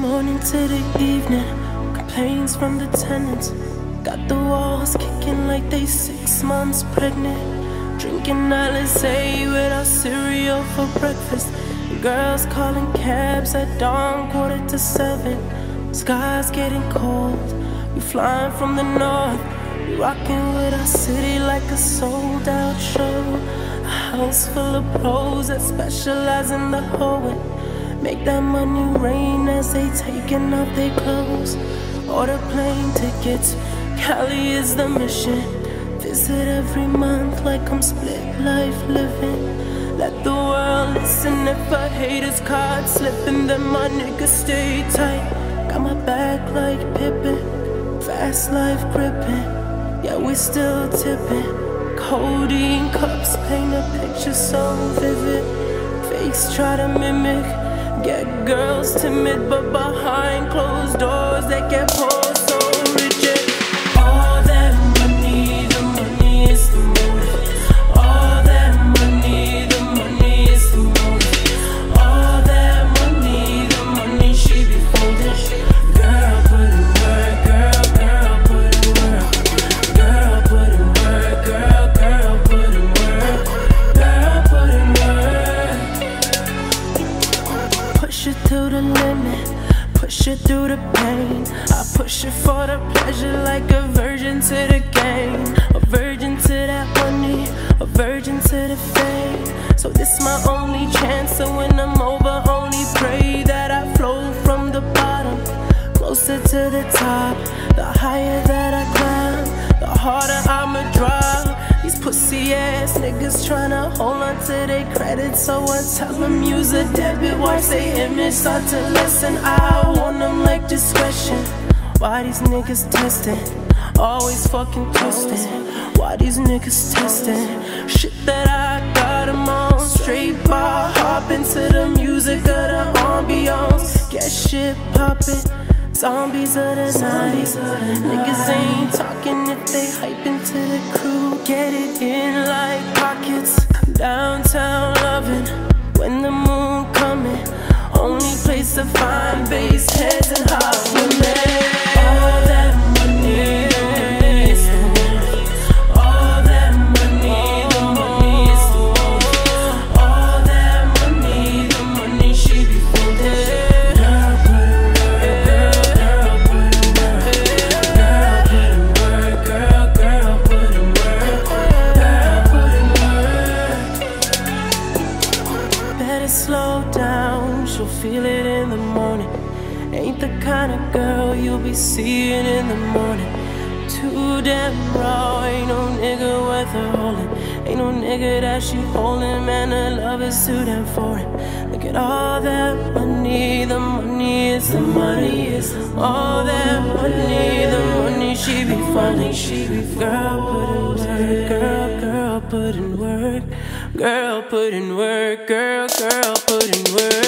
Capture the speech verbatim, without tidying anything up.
morning to the evening, complaints from the tenants. Got the walls kicking like they six months pregnant. Drinking Alizé without cereal for breakfast. Girls calling cabs at dawn, quarter to seven. Sky's getting cold, we flying from the north. We rocking with our city like a sold out show. A house full of pros that specialize in the hoeing. Make that money rain as they taking off their clothes. Order plane tickets, Cali is the mission. Visit every month like I'm split life living. Let the world listen if a hater's card slipping, then my niggas stay tight. Got my back like Pippin, fast life gripping. Yeah, we still tipping. Codeine cups paint a picture so vivid. Fakes try to mimic, get girls timid, but behind closed doors they get pulled so rigid. All that money, the money is the motive. All that money, the money is the motive. All that money, the money she be folded. Girl, put in work, girl, girl, put in work. Girl, put in work, girl, girl, put in work. Girl, put in work. Push it to the limit, push it through the pain. I push it for the pleasure like a virgin to the game. A virgin to that money, a virgin to the fame. So this my only chance, so when I'm over, only pray that I flow from the bottom closer to the top. The higher that I climb, the harder I'ma drop. These pussy ass niggas tryna hold on to their credit, so I tell them use a debit. Watch they image start to lessen. I want them like discretion. Why these niggas testing? Always fucking testing. Why these niggas testing? Shit that I got them on. Straight bar hopping to the music of the ambiance. Get shit poppin'. Zombies of the night. Niggas ain't talking if they hyping to the crew. Get it in like pockets. Downtown loving when the moon coming. Only place to find bass heads and hot women. All that money, the money is the motive. All that money, the money is the motive. All that money, the money she be folded. Slow down, she'll feel it in the morning. Ain't the kind of girl you'll be seeing in the morning. Too damn raw, ain't no nigga worth her holding. Ain't no nigga that she holding, man, her love is too damn foreign. Look at all that money, the money is the money. All that money, the money she be funding. She be girl, put in work, girl, girl, put in work. Girl, put in work, girl, girl, put in work.